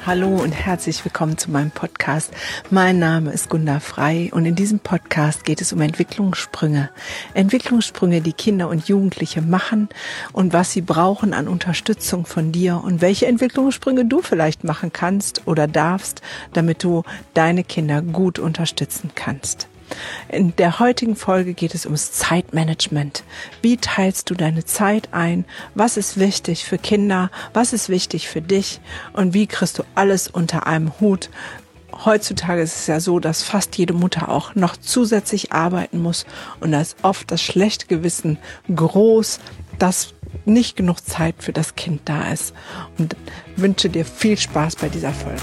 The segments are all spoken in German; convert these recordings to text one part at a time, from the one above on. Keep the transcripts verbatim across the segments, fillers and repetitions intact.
Hallo und herzlich willkommen zu meinem Podcast. Mein Name ist Gunda Frei und in diesem Podcast geht es um Entwicklungssprünge. Entwicklungssprünge, die Kinder und Jugendliche machen und was sie brauchen an Unterstützung von dir und welche Entwicklungssprünge du vielleicht machen kannst oder darfst, damit du deine Kinder gut unterstützen kannst. In der heutigen Folge geht es ums Zeitmanagement. Wie teilst du deine Zeit ein? Was ist wichtig für Kinder? Was ist wichtig für dich? Und wie kriegst du alles unter einem Hut? Heutzutage ist es ja so, dass fast jede Mutter auch noch zusätzlich arbeiten muss. Und da ist oft das schlechte Gewissen groß, dass nicht genug Zeit für das Kind da ist. Und wünsche dir viel Spaß bei dieser Folge.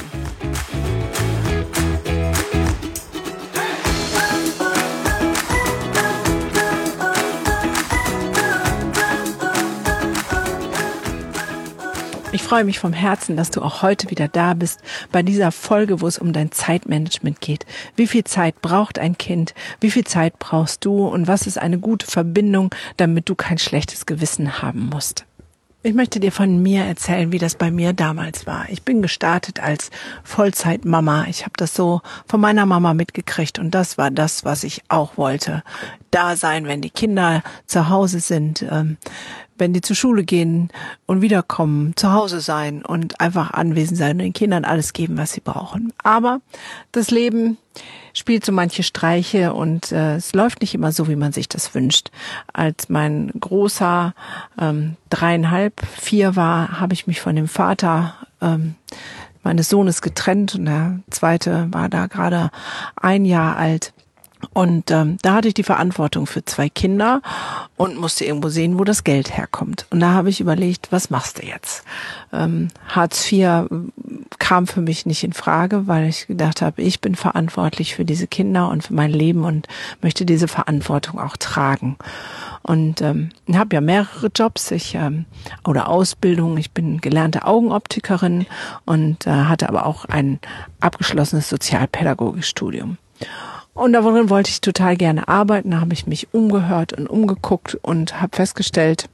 Ich freue mich vom Herzen, dass du auch heute wieder da bist bei dieser Folge, wo es um dein Zeitmanagement geht. Wie viel Zeit braucht ein Kind? Wie viel Zeit brauchst du? Und was ist eine gute Verbindung, damit du kein schlechtes Gewissen haben musst? Ich möchte dir von mir erzählen, wie das bei mir damals war. Ich bin gestartet als Vollzeitmama. Ich habe das so von meiner Mama mitgekriegt und das war das, was ich auch wollte. Da sein, wenn die Kinder zu Hause sind, ähm, wenn die zur Schule gehen und wiederkommen, zu Hause sein und einfach anwesend sein und den Kindern alles geben, was sie brauchen. Aber das Leben spielt so manche Streiche und äh, es läuft nicht immer so, wie man sich das wünscht. Als mein Großer ähm, dreieinhalb, vier war, habe ich mich von dem Vater ähm, meines Sohnes getrennt und der zweite war da gerade ein Jahr alt. Und ähm, da hatte ich die Verantwortung für zwei Kinder und musste irgendwo sehen, wo das Geld herkommt. Und da habe ich überlegt, was machst du jetzt? Ähm, Hartz vier kam für mich nicht in Frage, weil ich gedacht habe, ich bin verantwortlich für diese Kinder und für mein Leben und möchte diese Verantwortung auch tragen. Und ähm, ich habe ja mehrere Jobs ich ähm, oder Ausbildung. Ich bin gelernte Augenoptikerin und äh, hatte aber auch ein abgeschlossenes Sozialpädagogikstudium. Und darin wollte ich total gerne arbeiten. Da habe ich mich umgehört und umgeguckt und habe festgestellt,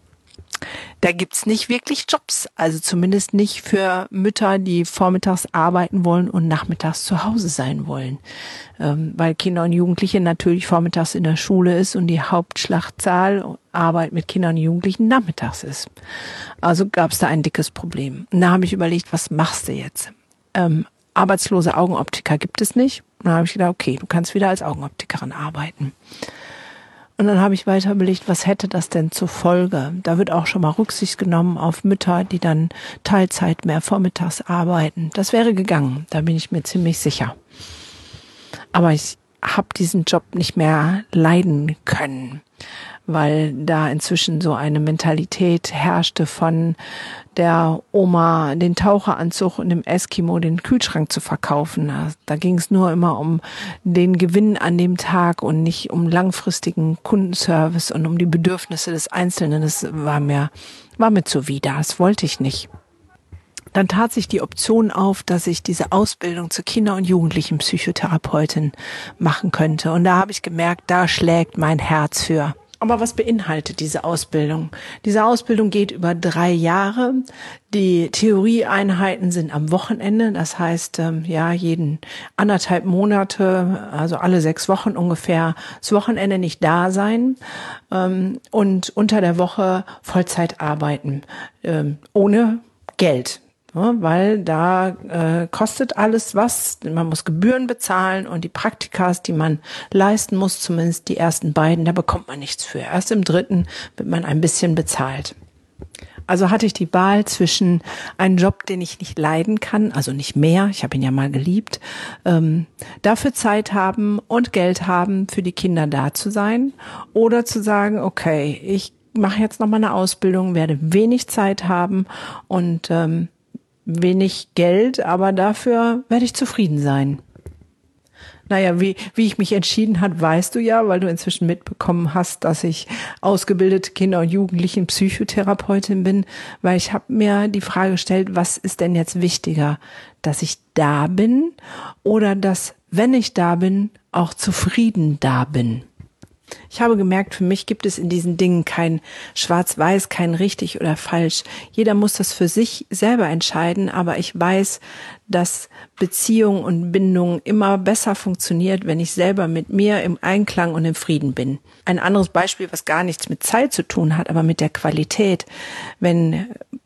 da gibt's nicht wirklich Jobs. Also zumindest nicht für Mütter, die vormittags arbeiten wollen und nachmittags zu Hause sein wollen. Ähm, weil Kinder und Jugendliche natürlich vormittags in der Schule ist und die Hauptschlachtzahl Arbeit mit Kindern und Jugendlichen nachmittags ist. Also gab's da ein dickes Problem. Und da habe ich überlegt, was machst du jetzt? Ähm, arbeitslose Augenoptiker gibt es nicht. Und dann habe ich gedacht, okay, du kannst wieder als Augenoptikerin arbeiten. Und dann habe ich weiter überlegt, was hätte das denn zur Folge? Da wird auch schon mal Rücksicht genommen auf Mütter, die dann Teilzeit mehr vormittags arbeiten. Das wäre gegangen, da bin ich mir ziemlich sicher. Aber ich habe diesen Job nicht mehr leiden können, weil da inzwischen so eine Mentalität herrschte von der Oma den Taucheranzug und dem Eskimo den Kühlschrank zu verkaufen. Da ging es nur immer um den Gewinn an dem Tag und nicht um langfristigen Kundenservice und um die Bedürfnisse des Einzelnen. Das war mir, war mir zuwider, das wollte ich nicht. Dann tat sich die Option auf, dass ich diese Ausbildung zur Kinder- und Jugendlichen-Psychotherapeutin machen könnte. Und da habe ich gemerkt, da schlägt mein Herz für. Aber was beinhaltet diese Ausbildung? Diese Ausbildung geht über drei Jahre. Die Theorieeinheiten sind am Wochenende. Das heißt, ähm, ja, jeden anderthalb Monate, also alle sechs Wochen ungefähr, das Wochenende nicht da sein ähm, und unter der Woche Vollzeit arbeiten, ähm, ohne Geld. Ja, weil da äh, kostet alles was, man muss Gebühren bezahlen und die Praktikas, die man leisten muss, zumindest die ersten beiden, da bekommt man nichts für. Erst im dritten wird man ein bisschen bezahlt. Also hatte ich die Wahl zwischen einem Job, den ich nicht leiden kann, also nicht mehr, ich habe ihn ja mal geliebt, ähm, dafür Zeit haben und Geld haben, für die Kinder da zu sein, oder zu sagen, okay, ich mache jetzt noch mal eine Ausbildung, werde wenig Zeit haben und ähm, wenig Geld, aber dafür werde ich zufrieden sein. Naja, wie, wie ich mich entschieden habe, weißt du ja, weil du inzwischen mitbekommen hast, dass ich ausgebildete Kinder- und Jugendlichen-Psychotherapeutin bin, weil ich habe mir die Frage gestellt, was ist denn jetzt wichtiger, dass ich da bin oder dass, wenn ich da bin, auch zufrieden da bin? Ich habe gemerkt, für mich gibt es in diesen Dingen kein Schwarz-Weiß, kein richtig oder falsch. Jeder muss das für sich selber entscheiden, aber ich weiß, dass Beziehung und Bindung immer besser funktioniert, wenn ich selber mit mir im Einklang und im Frieden bin. Ein anderes Beispiel, was gar nichts mit Zeit zu tun hat, aber mit der Qualität. Wenn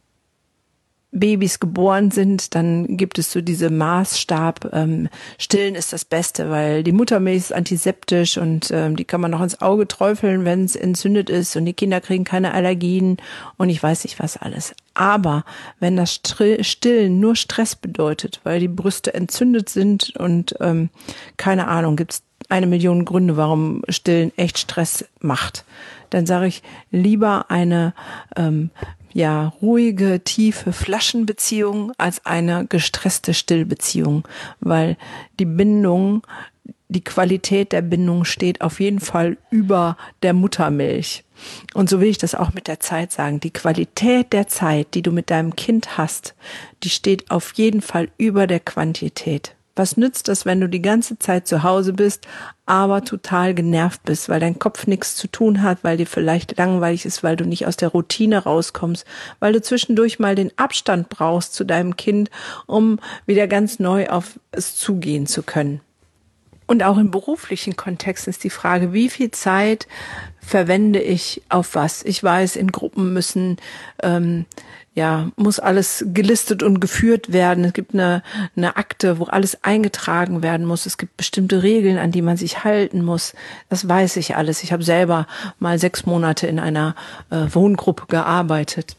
Babys geboren sind, dann gibt es so diese Maßstab, ähm, Stillen ist das Beste, weil die Muttermilch ist antiseptisch und ähm, die kann man noch ins Auge träufeln, wenn es entzündet ist und die Kinder kriegen keine Allergien und ich weiß nicht was alles. Aber wenn das Stillen nur Stress bedeutet, weil die Brüste entzündet sind und ähm, keine Ahnung, gibt es eine Million Gründe, warum Stillen echt Stress macht, dann sage ich lieber eine ähm, ja, ruhige, tiefe Flaschenbeziehung als eine gestresste Stillbeziehung, weil die Bindung, die Qualität der Bindung steht auf jeden Fall über der Muttermilch. Und so will ich das auch mit der Zeit sagen. Die Qualität der Zeit, die du mit deinem Kind hast, die steht auf jeden Fall über der Quantität. Was nützt das, wenn du die ganze Zeit zu Hause bist, aber total genervt bist, weil dein Kopf nichts zu tun hat, weil dir vielleicht langweilig ist, weil du nicht aus der Routine rauskommst, weil du zwischendurch mal den Abstand brauchst zu deinem Kind, um wieder ganz neu auf es zugehen zu können. Und auch im beruflichen Kontext ist die Frage, wie viel Zeit verwende ich auf was? Ich weiß, in Gruppen müssen ähm, ja, muss alles gelistet und geführt werden. Es gibt eine, eine Akte, wo alles eingetragen werden muss. Es gibt bestimmte Regeln, an die man sich halten muss. Das weiß ich alles. Ich habe selber mal sechs Monate in einer äh, Wohngruppe gearbeitet.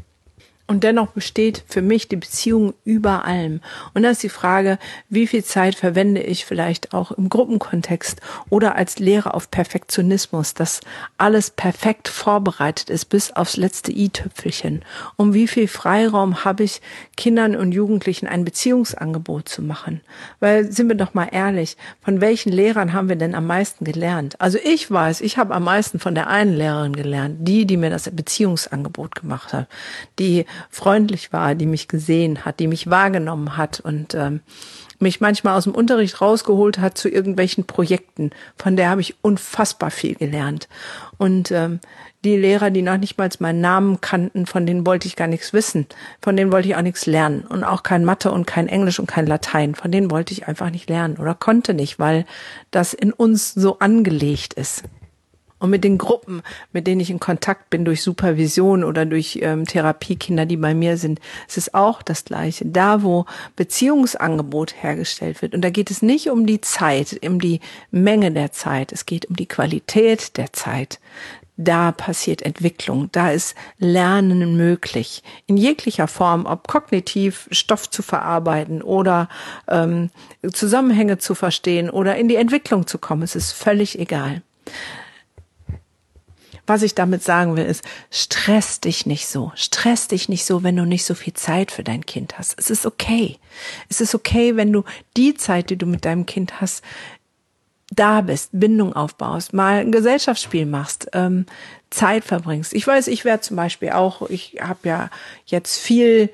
Und dennoch besteht für mich die Beziehung über allem. Und da ist die Frage, wie viel Zeit verwende ich vielleicht auch im Gruppenkontext oder als Lehrer auf Perfektionismus, dass alles perfekt vorbereitet ist bis aufs letzte i-Tüpfelchen. Um wie viel Freiraum habe ich, Kindern und Jugendlichen ein Beziehungsangebot zu machen? Weil, sind wir doch mal ehrlich, von welchen Lehrern haben wir denn am meisten gelernt? Also ich weiß, ich habe am meisten von der einen Lehrerin gelernt, die, die mir das Beziehungsangebot gemacht hat, die freundlich war, die mich gesehen hat, die mich wahrgenommen hat und ähm, mich manchmal aus dem Unterricht rausgeholt hat zu irgendwelchen Projekten. Von der habe ich unfassbar viel gelernt. Und ähm, die Lehrer, die noch nicht mal meinen Namen kannten, von denen wollte ich gar nichts wissen. Von denen wollte ich auch nichts lernen. Und auch kein Mathe und kein Englisch und kein Latein. Von denen wollte ich einfach nicht lernen oder konnte nicht, weil das in uns so angelegt ist. Und mit den Gruppen, mit denen ich in Kontakt bin, durch Supervision oder durch ähm, Therapiekinder, die bei mir sind, es ist auch das Gleiche. Da, wo Beziehungsangebot hergestellt wird. Und da geht es nicht um die Zeit, um die Menge der Zeit. Es geht um die Qualität der Zeit. Da passiert Entwicklung. Da ist Lernen möglich. In jeglicher Form, ob kognitiv Stoff zu verarbeiten oder ähm, Zusammenhänge zu verstehen oder in die Entwicklung zu kommen. Es ist völlig egal. Was ich damit sagen will, ist, stress dich nicht so. Stress dich nicht so, wenn du nicht so viel Zeit für dein Kind hast. Es ist okay. Es ist okay, wenn du die Zeit, die du mit deinem Kind hast, da bist, Bindung aufbaust, mal ein Gesellschaftsspiel machst, ähm, Zeit verbringst. Ich weiß, ich werde zum Beispiel auch, ich habe ja jetzt viel,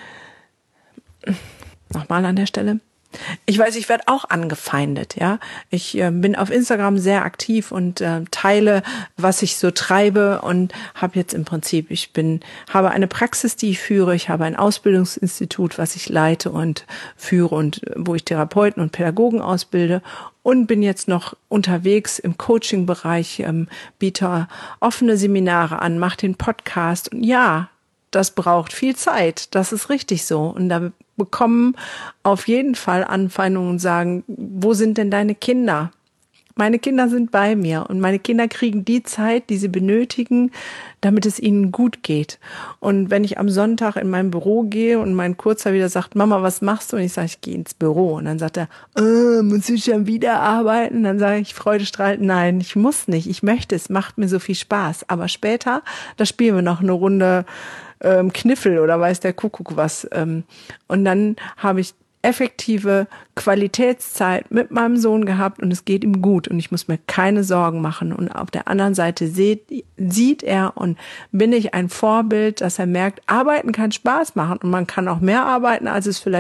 nochmal an der Stelle, ich weiß, ich werde auch angefeindet, ja. Ich äh, bin auf Instagram sehr aktiv und äh, teile, was ich so treibe und habe jetzt im Prinzip, ich bin, habe eine Praxis, die ich führe, ich habe ein Ausbildungsinstitut, was ich leite und führe und äh, wo ich Therapeuten und Pädagogen ausbilde und bin jetzt noch unterwegs im Coaching-Bereich, ähm, biete offene Seminare an, mache den Podcast und ja, das braucht viel Zeit, das ist richtig so und da bekommen auf jeden Fall Anfeindungen und sagen, wo sind denn deine Kinder? Meine Kinder sind bei mir und meine Kinder kriegen die Zeit, die sie benötigen, damit es ihnen gut geht. Und wenn ich am Sonntag in mein Büro gehe und mein Kurzer wieder sagt, Mama, was machst du? Und ich sage, ich gehe ins Büro. Und dann sagt er, äh, muss ich schon wieder arbeiten? Dann sage ich freudestrahlend, nein, ich muss nicht, ich möchte, es macht mir so viel Spaß. Aber später, da spielen wir noch eine Runde ähm, Kniffel oder weiß der Kuckuck was. Ähm, und dann habe ich effektive Qualitätszeit mit meinem Sohn gehabt und es geht ihm gut und ich muss mir keine Sorgen machen. Und auf der anderen Seite sieht, sieht er und bin ich ein Vorbild, dass er merkt, Arbeiten kann Spaß machen und man kann auch mehr arbeiten, als es vielleicht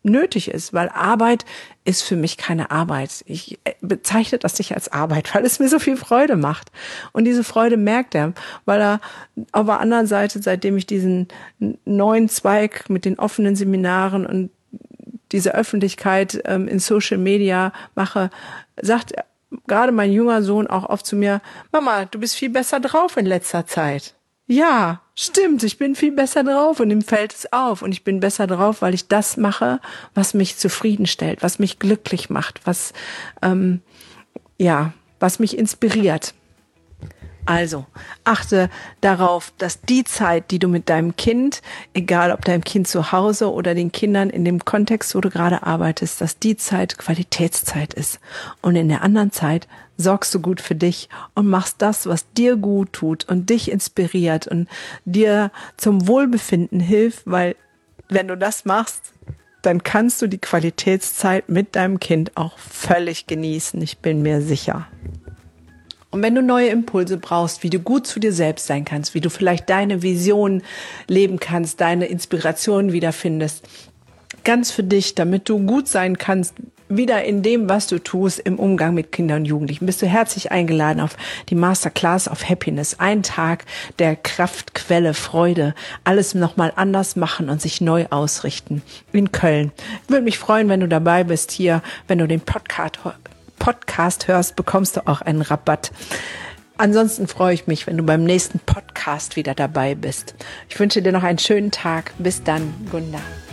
nötig ist, weil Arbeit ist für mich keine Arbeit. Ich bezeichne das nicht als Arbeit, weil es mir so viel Freude macht. Und diese Freude merkt er, weil er auf der anderen Seite, seitdem ich diesen neuen Zweig mit den offenen Seminaren und diese Öffentlichkeit ähm, in Social Media mache, sagt gerade mein junger Sohn auch oft zu mir, Mama, du bist viel besser drauf in letzter Zeit. Ja, stimmt, ich bin viel besser drauf und ihm fällt es auf. Und ich bin besser drauf, weil ich das mache, was mich zufriedenstellt, was mich glücklich macht, was, ähm, ja, was mich inspiriert. Also, achte darauf, dass die Zeit, die du mit deinem Kind, egal ob deinem Kind zu Hause oder den Kindern in dem Kontext, wo du gerade arbeitest, dass die Zeit Qualitätszeit ist. Und in der anderen Zeit sorgst du gut für dich und machst das, was dir gut tut und dich inspiriert und dir zum Wohlbefinden hilft, weil wenn du das machst, dann kannst du die Qualitätszeit mit deinem Kind auch völlig genießen. Ich bin mir sicher. Und wenn du neue Impulse brauchst, wie du gut zu dir selbst sein kannst, wie du vielleicht deine Vision leben kannst, deine Inspiration wiederfindest, ganz für dich, damit du gut sein kannst, wieder in dem, was du tust, im Umgang mit Kindern und Jugendlichen, bist du herzlich eingeladen auf die Masterclass of Happiness. Ein Tag der Kraftquelle, Freude, alles nochmal anders machen und sich neu ausrichten in Köln. Ich würde mich freuen, wenn du dabei bist hier, wenn du den Podcast, Podcast hörst, bekommst du auch einen Rabatt. Ansonsten freue ich mich, wenn du beim nächsten Podcast wieder dabei bist. Ich wünsche dir noch einen schönen Tag. Bis dann, Gunda.